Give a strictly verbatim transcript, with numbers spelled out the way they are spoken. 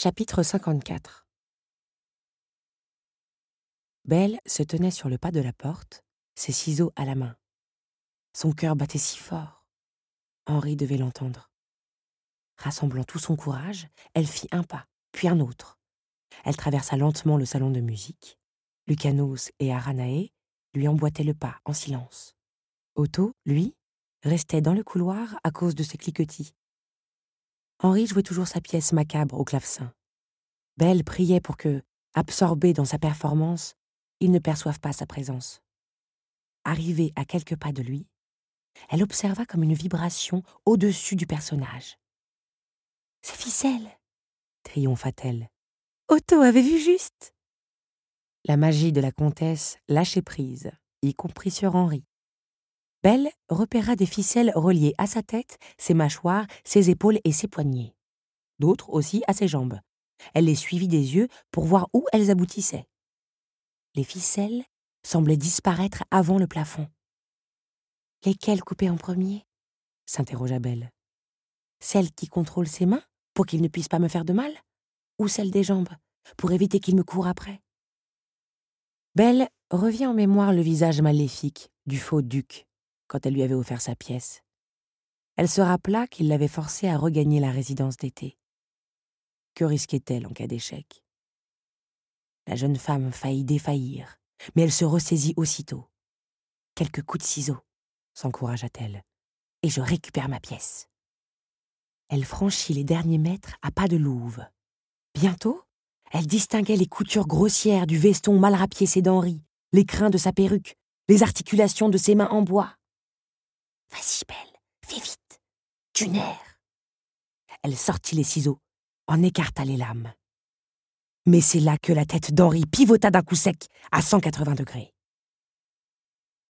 Chapitre cinquante-quatre. Belle se tenait sur le pas de la porte, ses ciseaux à la main. Son cœur battait si fort. Henri devait l'entendre. Rassemblant tout son courage, elle fit un pas, puis un autre. Elle traversa lentement le salon de musique. Lucanos et Aranae lui emboîtaient le pas en silence. Otto, lui, restait dans le couloir à cause de ses cliquetis. Henri jouait toujours sa pièce macabre au clavecin. Belle priait pour que, absorbée dans sa performance, il ne perçoive pas sa présence. Arrivée à quelques pas de lui, elle observa comme une vibration au-dessus du personnage. « C'est ficelle !» triompha-t-elle. « Otto avait vu juste !» La magie de la comtesse lâchait prise, y compris sur Henri. Belle repéra des ficelles reliées à sa tête, ses mâchoires, ses épaules et ses poignets. D'autres aussi à ses jambes. Elle les suivit des yeux pour voir où elles aboutissaient. Les ficelles semblaient disparaître avant le plafond. « Lesquelles couper en premier ?» s'interrogea Belle. « Celles qui contrôlent ses mains pour qu'il ne puisse pas me faire de mal, ou celles des jambes pour éviter qu'il me coure après ?» Belle revient en mémoire le visage maléfique du faux duc quand elle lui avait offert sa pièce. Elle se rappela qu'il l'avait forcée à regagner la résidence d'été. Que risquait-elle en cas d'échec ? La jeune femme faillit défaillir, mais elle se ressaisit aussitôt. « Quelques coups de ciseaux », s'encouragea-t-elle, « et je récupère ma pièce. » Elle franchit les derniers mètres à pas de louve. Bientôt, elle distinguait les coutures grossières du veston mal rapiécé d'Henri, les crins de sa perruque, les articulations de ses mains en bois. « Vas-y, Belle, fais vite, tu nerfs !» Elle sortit les ciseaux, en écarta les lames. Mais c'est là que la tête d'Henri pivota d'un coup sec à cent quatre-vingts degrés.